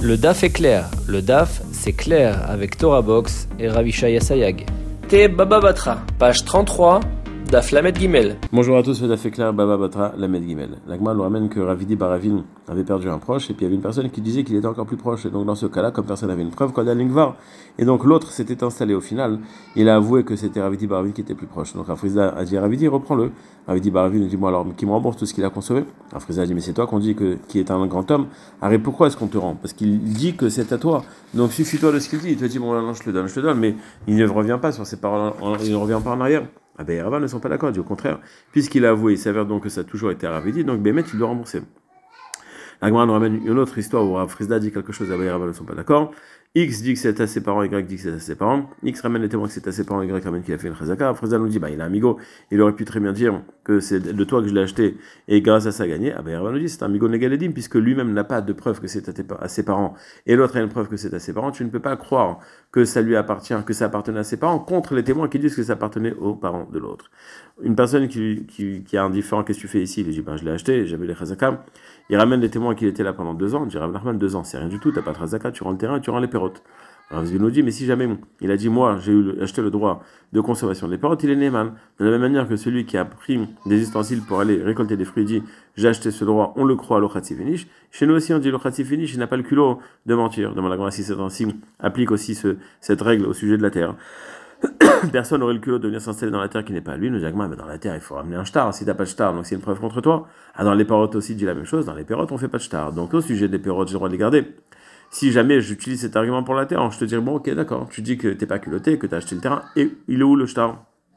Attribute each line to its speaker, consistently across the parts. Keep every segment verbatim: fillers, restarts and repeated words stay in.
Speaker 1: Le D A F est clair. Le D A F, c'est clair avec Torah Box et Ravishaya Sayag. Te Baba Batra, page trente-trois, D A F Lamed Gimel.
Speaker 2: Bonjour à tous, le D A F est clair, Baba Batra, Lamed Gimel. L'Agma nous ramène que Ravidi Baravin avait perdu un proche et puis il y avait une personne qui disait qu'il était encore plus proche. Et donc dans ce cas-là, comme personne n'avait une preuve, quand Lingvar, et donc l'autre s'était installé au final, il a avoué que c'était Ravidi Baravin qui était plus proche. Donc Afrizda a dit à Ravidi, reprends-le. Ravidi Baravin lui dit, moi alors, qui me rembourse tout ce qu'il a consommé. Afrizda a dit, mais c'est toi qu'on dit que, qui est un grand homme. Arrête, pourquoi est-ce qu'on te rend? Parce qu'il dit que c'est à toi. Donc suffis-toi de ce qu'il dit. Il te dit, bon, non, je te le donne, je te le donne, mais il ne revient pas sur ses paroles, il ne revient pas en arrière. Ah ben, les rabbins ne sont pas d'accord, il dit au contraire, puisqu'il a avoué, il s'avère donc que ça a toujours été Ravidi, donc Bémet, il doit rembourser. La Gemara nous ramène une autre histoire où Rav Frisda dit quelque chose, ah ben, les rabbins ne sont pas d'accord. X dit que c'est à ses parents, Y dit que c'est à ses parents. X ramène les témoins que c'est à ses parents, Y ramène qu'il a fait une chazaka. Rav Frisda nous dit, bah, il a un amigo, il aurait pu très bien dire que c'est de toi que je l'ai acheté et grâce à ça gagné. Ah ben, les rabbins nous dit, c'est un amigo négaledim, puisque lui-même n'a pas de preuve que c'est à ses parents et l'autre a une preuve que c'est à ses parents. Tu ne peux pas croire que ça lui appartient, que ça appartenait à ses parents contre les témoins qui disent que ça appartenait aux parents de l'autre. Une personne qui, qui, qui a un différent, qu'est-ce que tu fais ici? Il dit, ben, je l'ai acheté, j'avais les chazaka. Il ramène les témoins qu'il était là pendant deux ans. Il dit, Rav Nachman, deux ans, c'est rien du tout, t'as pas de chazaka, tu rends le terrain et tu rends les pérotes. Alors, il nous dit, mais si jamais il a dit, moi, j'ai eu acheté le droit de consommation des pérotes, il est néman. De la même manière que celui qui a pris des ustensiles pour aller récolter des fruits dit, j'ai acheté ce droit, on le croit à l'ochatsi finish. Chez nous aussi, on dit l'ochatsi finish, il n'a pas le culot de mentir. Demande la Gemara si c'est ainsi, applique aussi ce, cette règle au sujet de la terre. Personne n'aurait le culot de venir s'installer dans la terre qui n'est pas à lui. Nous disons, mais dans la terre, il faut ramener un shtar. Si t'as pas de shtar, donc c'est une preuve contre toi. Ah, dans les pérotes aussi, dit la même chose. Dans les pérotes, on fait pas de shtar. Donc, au sujet des pérotes, j'ai le droit de les garder. Si jamais j'utilise cet argument pour la terre, je te dirais, bon, ok, d'accord. Tu dis que t'es pas culotté, que t'as acheté le terrain. Et il est où le shtar?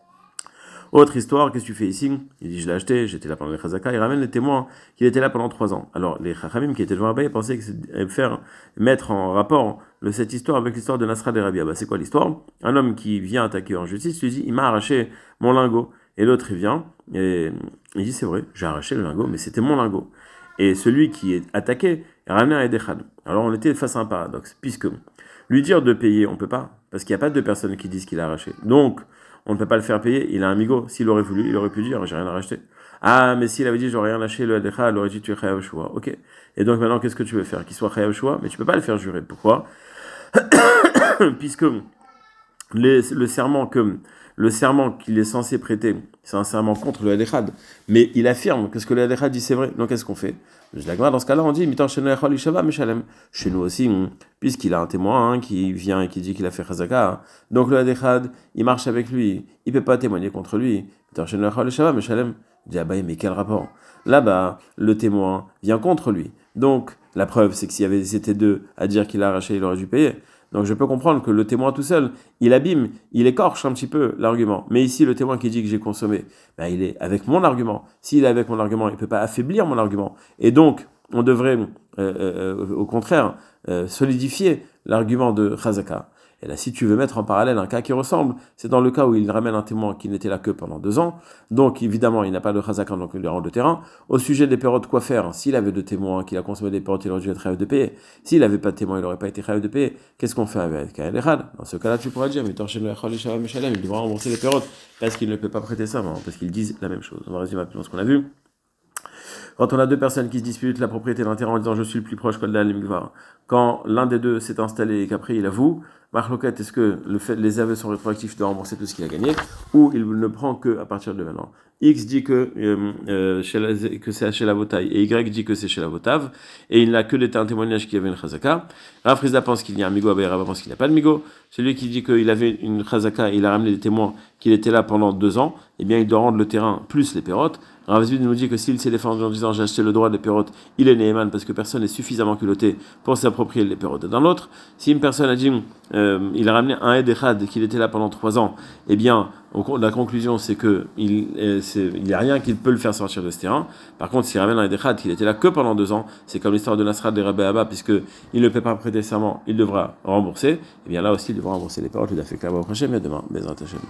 Speaker 2: Autre histoire, qu'est-ce que tu fais ici? Il dit, je l'ai acheté, j'étais là pendant les chazaka. Il ramène les témoins qu'il était là pendant trois ans. Alors, les chachamim qui étaient devant Abaye pensaient que c'est faire, mettre en rapport le, cette histoire avec l'histoire de Nasra de Rabia. Bah, c'est quoi l'histoire? Un homme qui vient attaquer en justice lui dit, il m'a arraché mon lingot. Et l'autre, il vient, et il dit, c'est vrai, j'ai arraché le lingot, mais c'était mon lingot. Et celui qui est attaqué est ramené à Edechad. Alors, on était face à un paradoxe, puisque lui dire de payer, on ne peut pas, parce qu'il n'y a pas deux personnes qui disent qu'il a arraché. Donc, on ne peut pas le faire payer, il a un amigo. S'il aurait voulu, il aurait pu dire, j'ai rien à racheter. Ah, mais s'il avait dit, j'aurais rien acheté, le Edechad, il aurait dit, tu es Chayav Shua. Ok. Et donc, maintenant, qu'est-ce que tu veux faire? Qu'il soit Chayav Shua, mais tu ne peux pas le faire jurer. Pourquoi? Puisque les, le serment que le serment qu'il est censé prêter, c'est un serment contre le Hadechad, mais il affirme que ce que le Hadechad dit c'est vrai. Donc qu'est-ce qu'on fait? Dans ce cas-là, on dit chez nous aussi, puisqu'il a un témoin hein, qui vient et qui dit qu'il a fait chazaka, donc le Hadechad, il marche avec lui, il ne peut pas témoigner contre lui. Mais quel rapport? Là-bas, le témoin vient contre lui. Donc la preuve, c'est que s'il y avait été deux à dire qu'il a arraché, il aurait dû payer. Donc je peux comprendre que le témoin tout seul, il abîme, il écorche un petit peu l'argument. Mais ici, le témoin qui dit que j'ai consommé, ben, il est avec mon argument. S'il est avec mon argument, il ne peut pas affaiblir mon argument. Et donc, on devrait, euh, euh, au contraire, euh, solidifier l'argument de Chazaka. Et là, si tu veux mettre en parallèle un cas qui ressemble, c'est dans le cas où il ramène un témoin qui n'était là que pendant deux ans. Donc, évidemment, il n'a pas de chazaka, donc il lui rend le terrain. Au sujet des pérotes, quoi faire? S'il avait deux témoins, qu'il a consommé des pérotes, il aurait dû être chayav de payer. S'il n'avait pas de témoin, il n'aurait pas été chayav de payer. Qu'est-ce qu'on fait avec un Elechad? Dans ce cas-là, tu pourrais dire, mais il devra rembourser les pérotes, parce qu'il ne peut pas prêter ça, parce qu'ils disent la même chose. On va résumer rapidement ce qu'on a vu. Quand on a deux personnes qui se disputent la propriété d'un terrain en disant je suis le plus proche que l'Alimgvar, quand l'un des deux s'est installé et qu'après il avoue, Marloquette, est-ce que le fait, les aveux sont rétroactifs de rembourser tout ce qu'il a gagné, ou il ne prend que à partir de maintenant? X dit que, euh, euh, chez la, que c'est chez la Votaï, et Y dit que c'est chez la Votav, et il n'a que l'état un témoignage qu'il y avait une chazaka. Rav Frisda pense qu'il y a un migo, Abaye Rava pense qu'il n'y a pas de migo. Celui qui dit qu'il avait une chazaka et il a ramené des témoins qu'il était là pendant deux ans, eh bien il doit rendre le terrain plus les pérotes. Rav Zvid nous dit que s'il s'est défendu en disant j'ai acheté le droit des pérotes, il est néhéman parce que personne n'est suffisamment culotté pour s'approprier les pérotes d'un autre. Si une personne a dit euh, il a ramené un Edechad qu'il était là pendant trois ans, eh bien la conclusion c'est que il n'y a rien qui peut le faire sortir de ce terrain. Par contre, s'il ramène un Edechad qu'il était là que pendant deux ans, c'est comme l'histoire de Nasrat de Rabbi Abba, puisque il ne peut pas prêter serment, il devra rembourser. Eh bien là aussi il devra rembourser les pérotes. Il a fait clairement au prochain, mais demain, Bezrat Hashem.